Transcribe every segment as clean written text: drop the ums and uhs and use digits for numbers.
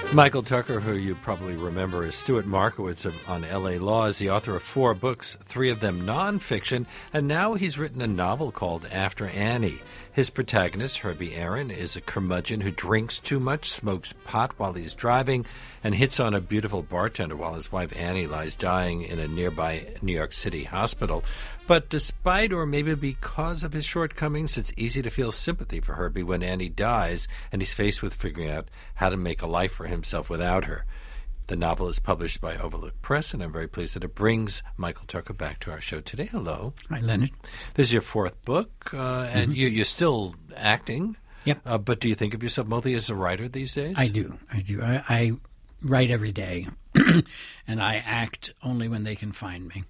Michael Tucker, who you probably remember as Stuart Markowitz on L.A. Law, is the author of 4 books, 3 of them nonfiction, and now he's written a novel called After Annie. His protagonist, Herbie Aaron, is a curmudgeon who drinks too much, smokes pot while he's driving, and hits on a beautiful bartender while his wife Annie lies dying in a nearby New York City hospital. But despite or maybe because of his shortcomings, it's easy to feel sympathy for Herbie when Annie dies and he's faced with figuring out how to make a life for himself without her. The novel is published by Overlook Press, and I'm very pleased that it brings Michael Tucker back to our show today. Hello. Hi, Leonard. This is your 4th book, and you're still acting. Yep. But do you think of yourself mostly as a writer these days? I do. I write every day, and I act only when they can find me.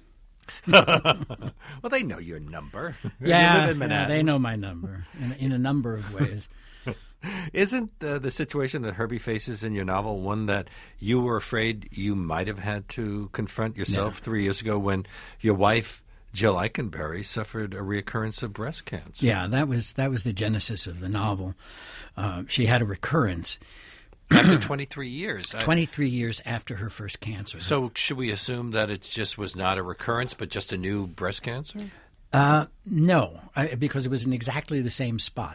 Well, they know your number. Yeah, they know my number in a number of ways. Isn't the situation that Herbie faces in your novel one that you were afraid you might have had to confront yourself 3 years ago when your wife, Jill Eikenberry, suffered a reoccurrence of breast cancer? Yeah, that was the genesis of the novel. She had a recurrence. After 23 years. 23 years after her first cancer. So should we assume that it just was not a recurrence but just a new breast cancer? No, because it was in exactly the same spot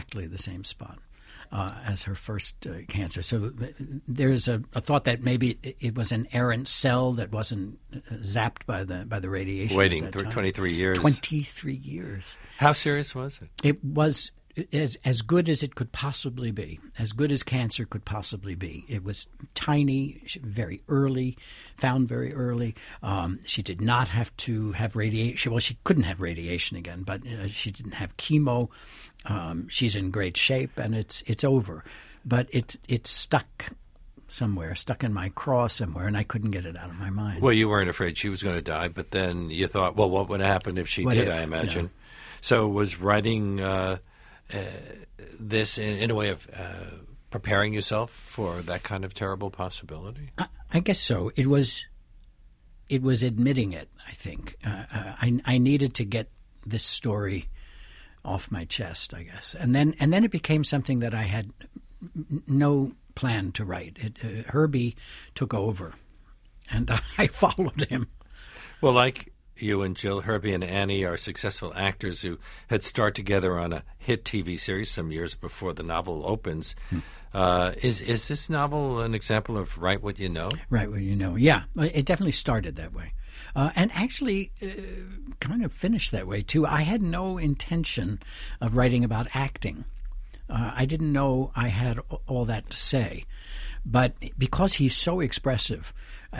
as her first cancer. So there's a thought that maybe it was an errant cell that wasn't zapped by the radiation. Waiting 23 years. 23 years. How serious was it? It was as good as it could possibly be, as good as cancer could possibly be. It was tiny, very early, found very early. She did not have to have radiation. Well, she couldn't have radiation again, but she didn't have chemo. She's in great shape, and it's over. But it's stuck somewhere, stuck in my craw somewhere, and I couldn't get it out of my mind. Well, you weren't afraid she was going to die, but then you thought, well, what would happen if she did, I imagine. No. So was writing this in a way of preparing yourself for that kind of terrible possibility? I guess so. It was admitting it, I think. I needed to get this story off my chest, I guess. And then it became something that I had no plan to write. Herbie took over, and I followed him. Well, like you and Jill, Herbie and Annie are successful actors who had starred together on a hit TV series some years before the novel opens. Is this novel an example of Write What You Know? Write What You Know, yeah. It definitely started that way. And actually kind of finished that way, too. I had no intention of writing about acting. I didn't know I had all that to say. But because he's so expressive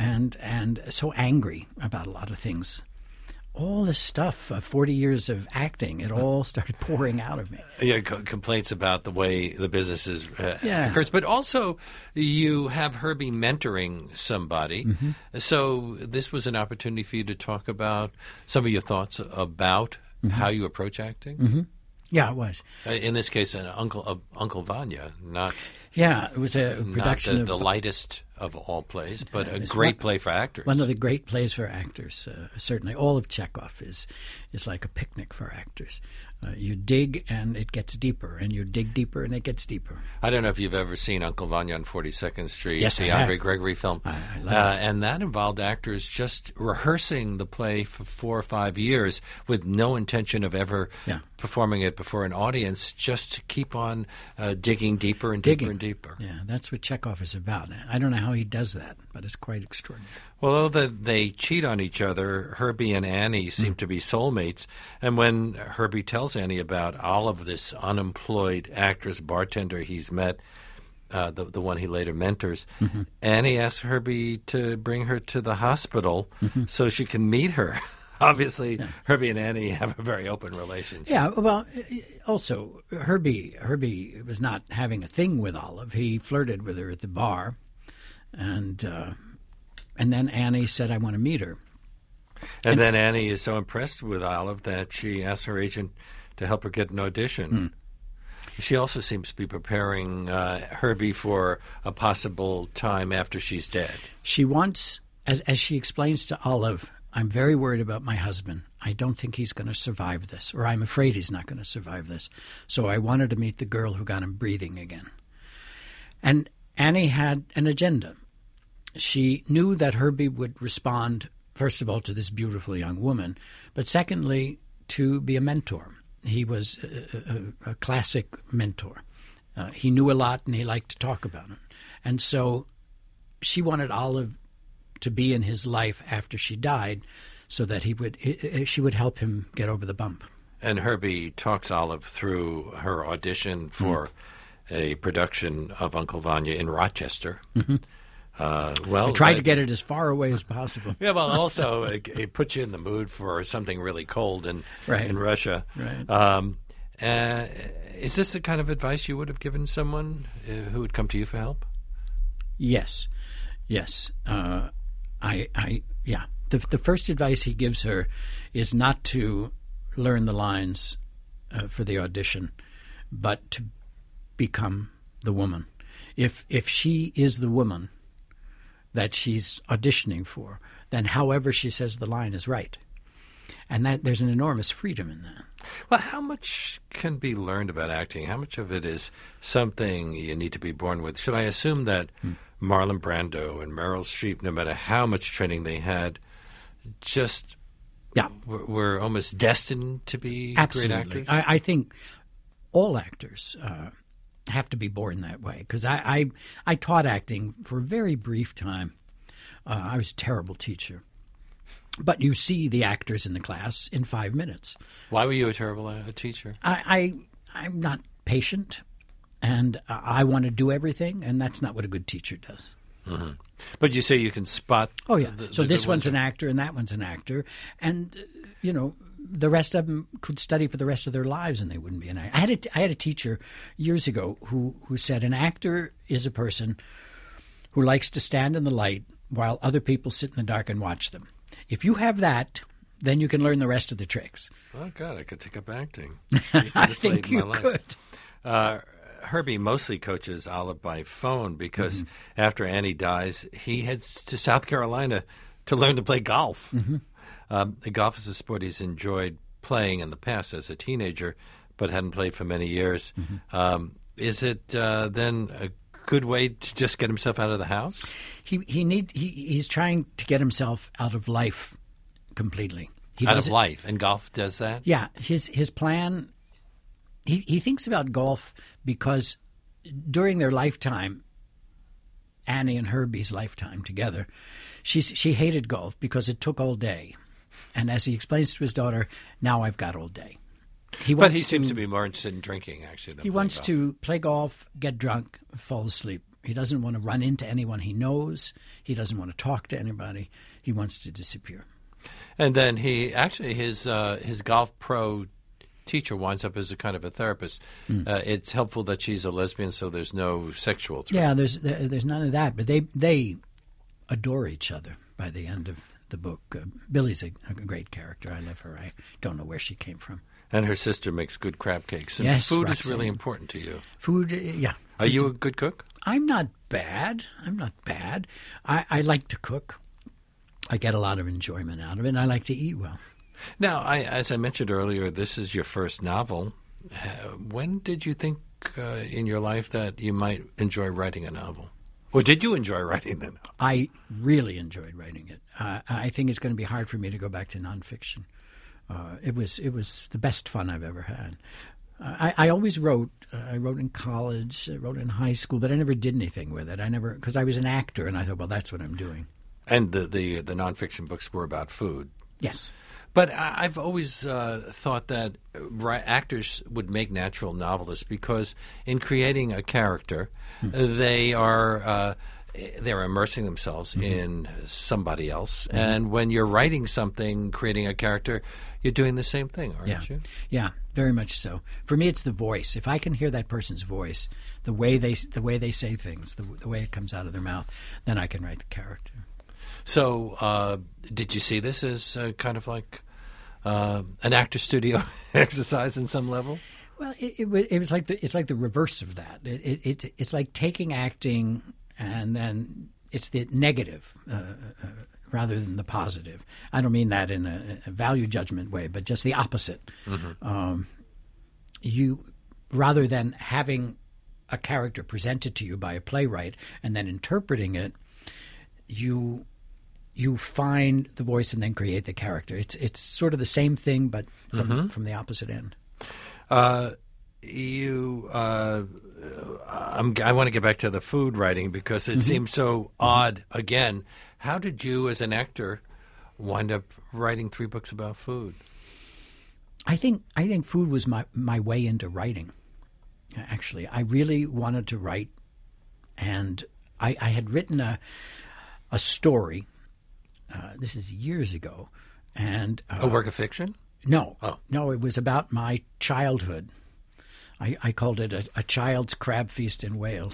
and so angry about a lot of things, all this stuff, 40 years of acting, it all started pouring out of me. Yeah, complaints about the way the business is occurs. But also, you have Herbie mentoring somebody. Mm-hmm. So this was an opportunity for you to talk about some of your thoughts about how you approach acting? Mm-hmm. Yeah, it was. In this case, Uncle Vanya, not... Yeah, it was a production not the lightest of all plays, but a great play for actors. One of the great plays for actors, certainly. All of Chekhov is like a picnic for actors. You dig and it gets deeper, and you dig deeper and it gets deeper. I don't know if you've ever seen Uncle Vanya on 42nd Street, yes, the Andre Gregory film. I love it. And that involved actors just rehearsing the play for 4 or 5 years with no intention of ever performing it before an audience, just to keep on digging deeper and deeper and deeper. Yeah, that's what Chekhov is about. I don't know how he does that, but it's quite extraordinary. Well, although they cheat on each other, Herbie and Annie seem to be soulmates. And when Herbie tells Annie about Olive, this unemployed actress bartender he's met, the one he later mentors, Annie asks Herbie to bring her to the hospital so she can meet her. Obviously, Herbie and Annie have a very open relationship. Yeah, well, also, Herbie was not having a thing with Olive. He flirted with her at the bar, and then Annie said, I want to meet her. And then Annie is so impressed with Olive that she asks her agent to help her get an audition. She also seems to be preparing Herbie for a possible time after she's dead. She wants, as she explains to Olive, I'm very worried about my husband. I don't think he's going to survive this, or I'm afraid he's not going to survive this. So I wanted to meet the girl who got him breathing again. And Annie had an agenda. She knew that Herbie would respond, first of all, to this beautiful young woman, but secondly, to be a mentor. He was a classic mentor. He knew a lot, and he liked to talk about it. And so she wanted Olive to be in his life after she died so that she would help him get over the bump. And Herbie talks Olive through her audition for a production of Uncle Vanya in Rochester. Mm-hmm. I tried to get it as far away as possible. Yeah, well, also it puts you in the mood for something really cold in Russia. Right. Is this the kind of advice you would have given someone who would come to you for help? Yes. The first advice he gives her is not to learn the lines for the audition, but to become the woman. If she is the woman that she's auditioning for, then however she says the line is right. And that there's an enormous freedom in that. Well, how much can be learned about acting? How much of it is something you need to be born with? Should I assume that Marlon Brando and Meryl Streep, no matter how much training they had, just were almost destined to be great actors? I think all actors have to be born that way, because I taught acting for a very brief time. I was a terrible teacher. But you see the actors in the class in 5 minutes. Why were you a terrible teacher? I'm not patient, and I want to do everything, and that's not what a good teacher does. Mm-hmm. But you say you can spot... Oh, yeah. So this one's an actor, and that one's an actor. And, the rest of them could study for the rest of their lives, and they wouldn't be an actor. I had a teacher years ago who said an actor is a person who likes to stand in the light while other people sit in the dark and watch them. If you have that, then you can learn the rest of the tricks. Oh, God, I could take up acting. I think you could. Herbie mostly coaches Olive by phone because after Annie dies, he heads to South Carolina to learn to play golf. Golf is a sport he's enjoyed playing in the past as a teenager, but hadn't played for many years. Is it then a good way to just get himself out of the house? He's trying to get himself out of life completely. Out of life, and golf does that? Yeah, his plan. He thinks about golf because during their lifetime, Annie and Herbie's lifetime together, she hated golf because it took all day, and as he explains to his daughter, now I've got all day. But he seems to be more interested in drinking, actually, than he wants golf. To play golf, get drunk, fall asleep. He doesn't want to run into anyone he knows. He doesn't want to talk to anybody. He wants to disappear. And then his golf pro teacher winds up as a kind of a therapist. It's helpful that she's a lesbian, so there's no sexual threat. Yeah, there's none of that. But they adore each other by the end of the book. Billy's a great character. I love her. I don't know where she came from. And her sister makes good crab cakes. And yes, food Roxanne. is really important to you. Food, yeah. Are you a good cook? I'm not bad. I like to cook. I get a lot of enjoyment out of it, and I like to eat well. Now, as I mentioned earlier, this is your first novel. When did you think in your life that you might enjoy writing a novel? Or did you enjoy writing the novel? I really enjoyed writing it. I think it's going to be hard for me to go back to nonfiction. It was the best fun I've ever had. I always wrote. I wrote in college. I wrote in high school, but I never did anything with it. Because I was an actor, and I thought, well, that's what I'm doing. And the nonfiction books were about food. Yes. But I've always thought that actors would make natural novelists because in creating a character, they're immersing themselves in somebody else. And when you're writing something, creating a character, you're doing the same thing, aren't you? Yeah, very much so. For me, it's the voice. If I can hear that person's voice, the way they say things, the way it comes out of their mouth, then I can write the character. So, did you see this as kind of like an actor studio exercise in some level? Well, it was like it's like the reverse of that. It's like taking acting and then it's the negative rather than the positive. I don't mean that in a value judgment way, but just the opposite. You rather than having a character presented to you by a playwright and then interpreting it, you find the voice and then create the character. It's sort of the same thing, but from the opposite end. I want to get back to the food writing because it seems so odd. Again, how did you, as an actor, wind up writing 3 books about food? I think food was my way into writing. Actually, I really wanted to write, and I had written a story. This is years ago, and a work of fiction? No, no, it was about my childhood. I called it a child's crab feast in Wales,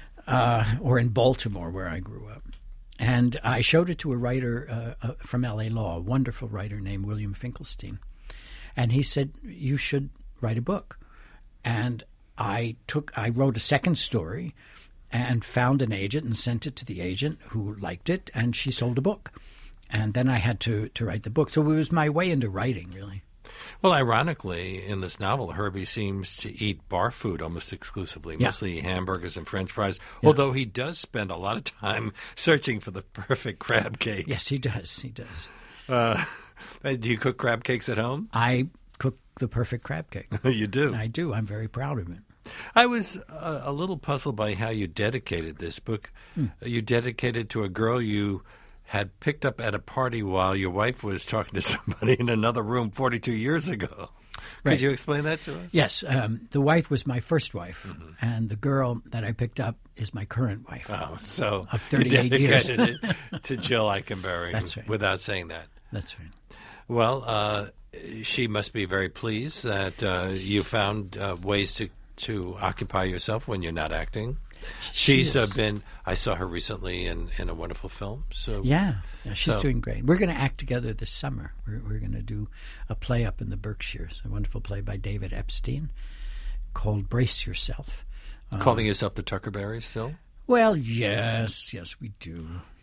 or in Baltimore, where I grew up. And I showed it to a writer from L.A. Law, a wonderful writer named William Finkelstein. And he said, you should write a book. And I wrote a second story and found an agent and sent it to the agent who liked it, and she sold a book. And then I had to write the book. So it was my way into writing, really. Well, ironically, in this novel, Herbie seems to eat bar food almost exclusively, mostly hamburgers and French fries, although he does spend a lot of time searching for the perfect crab cake. Yes, he does. He does. Do you cook crab cakes at home? I cook the perfect crab cake. You do? I do. I'm very proud of it. I was a little puzzled by how you dedicated this book. You dedicated to a girl you had picked up at a party while your wife was talking to somebody in another room 42 years ago. Right. Could you explain that to us? Yes. The wife was my first wife, and the girl that I picked up is my current wife. Oh, so of 38 you years. dedicated it to Jill Eikenberry. That's right. Without saying that. That's right. Well, she must be very pleased that you found ways to occupy yourself when you're not acting. She's been. I saw her recently in a wonderful film. So yeah, she's doing great. We're going to act together this summer. We're going to do a play up in the Berkshires, a wonderful play by David Epstein called "Brace Yourself." Calling yourself the Tuckerberry still? Well, yes, we do.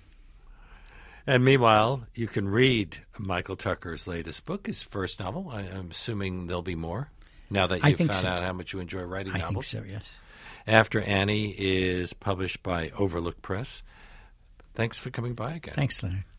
And meanwhile, you can read Michael Tucker's latest book, his first novel. I'm assuming there'll be more now that you've found out how much you enjoy writing novels. I think so, yes. After Annie is published by Overlook Press. Thanks for coming by again. Thanks, Leonard.